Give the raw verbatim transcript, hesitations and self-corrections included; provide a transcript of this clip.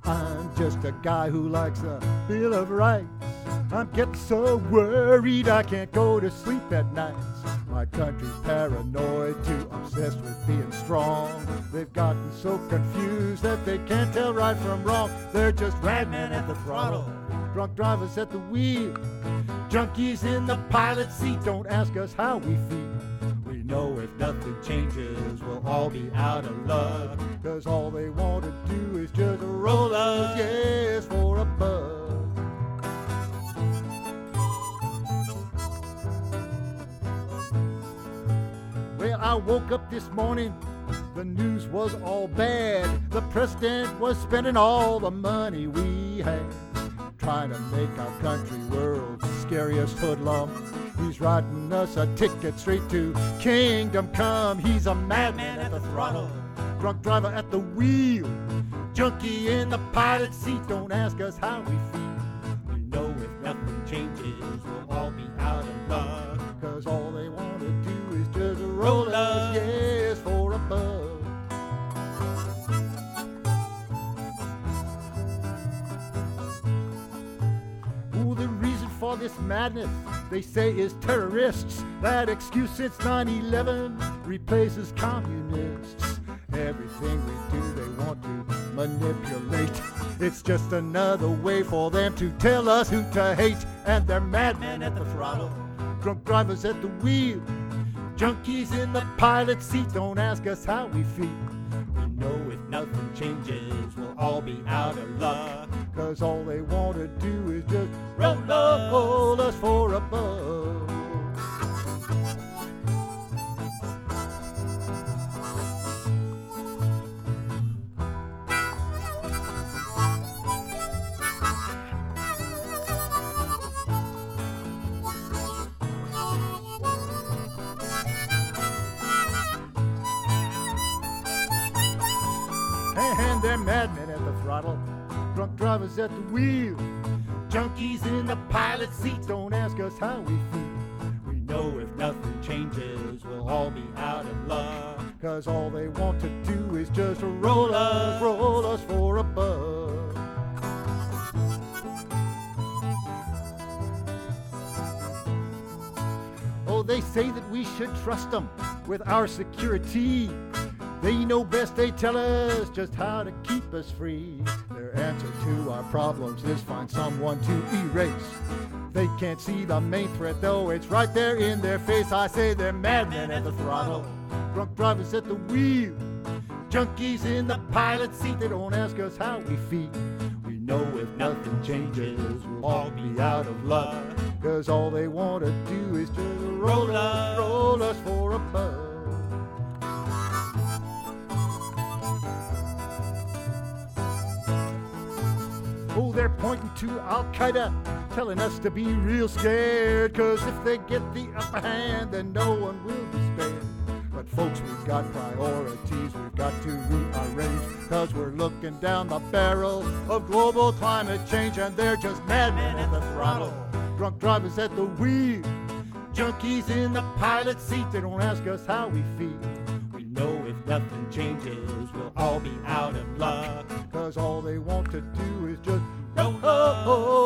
I'm just a guy who likes a Bill of Rights. I'm getting so worried I can't go to sleep at night. My country's paranoid, too obsessed with being strong. They've gotten so confused that they can't tell right from wrong. They're just madmen at the throttle, drunk drivers at the wheel, junkies in the pilot seat. Don't ask us how we feel. We know if nothing changes, we'll all be out of luck. Cause all they want to do is just roll us, yes, for a buck. Well, I woke up this morning, the news was all bad. The president was spending all the money we had, trying to make our country world's scariest hoodlum. He's writing us a ticket straight to kingdom come. He's a madman at the throttle, drunk driver at the wheel, junkie in the pilot seat. Don't ask us how we feel. We know if nothing changes, we'll all be out of luck. Cause all they want to do is just roll us, yes, for a buck. Ooh, the reason for this madness, they say, is terrorists. That excuse since nine eleven replaces communists. Everything we do they want to manipulate. It's just another way for them to tell us who to hate. And they're madmen at the throttle, drunk drivers at the wheel, junkies in the pilot seat. Don't ask us how we feel. We know if nothing changes, we'll all be out of luck. Cause all they want to do is just roll up, roll us for a buck. And they're madmen at the throttle, drunk drivers at the wheel, junkies in the pilot seat. Don't ask us how we feel. We know if nothing changes, we'll all be out of luck. Cause all they want to do is just roll us, roll us for a buck. Oh, they say that we should trust them with our security. They know best, they tell us just how to keep us free. Their answer to our problems is find someone to erase. They can't see the main threat, though it's right there in their face. I say they're madmen at the throttle, drunk drivers at the wheel, junkies in the pilot seat. They don't ask us how we feel. We know if nothing changes, we'll all be out of luck. Cause all they want to do is just roll us, roll us for a buck. Oh, they're pointing to Al-Qaeda, telling us to be real scared. Cause if they get the upper hand, then no one will be spared. But folks, we've got priorities we've got to rearrange. Cause we're looking down the barrel of global climate change. And they're just madmen at the throttle, drunk drivers at the wheel, junkies in the pilot seat. They don't ask us how we feel. We know if nothing changes, we'll all be out of luck. Cause all they want to do is just roll up.